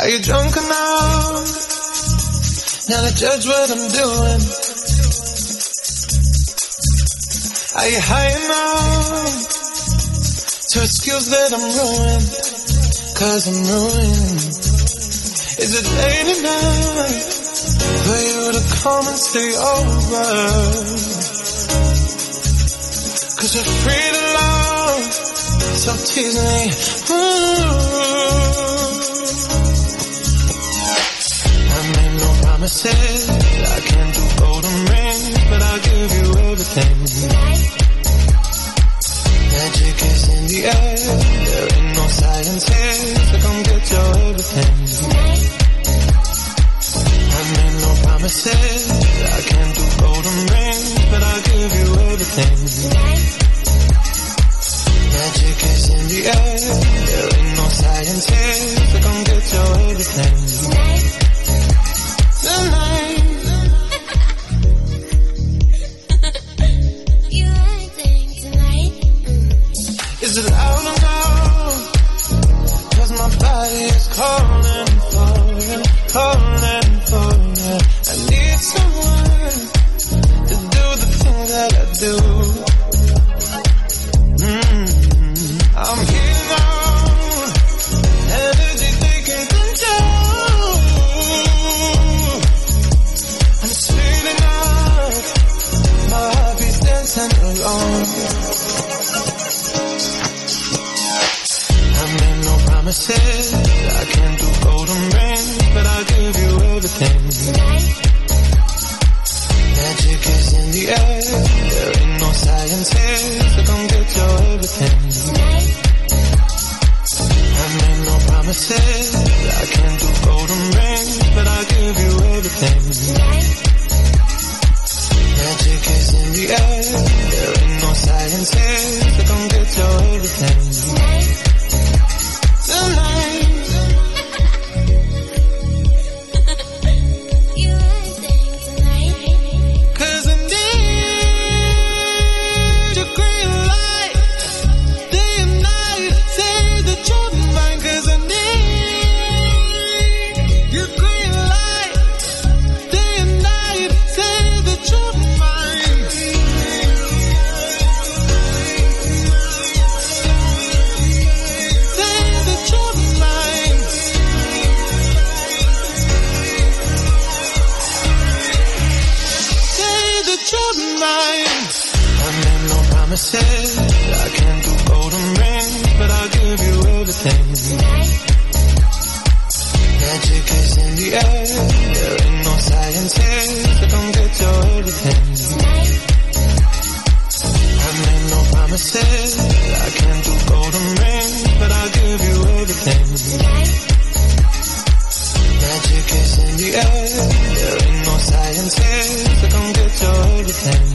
Are you drunk enough now to judge what I'm doing? Are you high enough to excuse that I'm ruined? 'Cause I'm ruined. Is it late enough for you to come and stay over? 'Cause we're free to love, so tease me. I made no promises, I can't do golden rings, but I'll give you everything. Magic is in the air, there ain't no science here, so come get your everything. I made no promises, I can't do golden rings, but I'll give you everything. Magic is in the air, there ain't no science here, so come get your everything. Tonight. You acting tonight? Is it loud enough? 'Cause my body is calling for you, calling for you. I need someone to do the things that I do. I'm here now, energy taking control. I'm sweet enough, my heart beats dancing alone. I made no promises, I can't do golden rings, but I'll give you everything. Magic is in the air, there ain't no science here, so come get your everything. I made no promises, I can't do golden rings, but I'll give you everything. Magic is in the air, there ain't no science here, so come get your everything. Tonight. You acting tonight? 'Cause I need your green light, day and night, say that you're mine. 'Cause I need your green light, day and night, say that you're mine. Say that you're mine. Say that you're mine. I made no promises, I can't do golden rings, but I'll give you everything. Magic is in the air, there ain't no science here, so come get your everything. I made no promises, I can't do golden rings, but I'll give you everything. Magic is in the air, there ain't no science here, so come get your everything.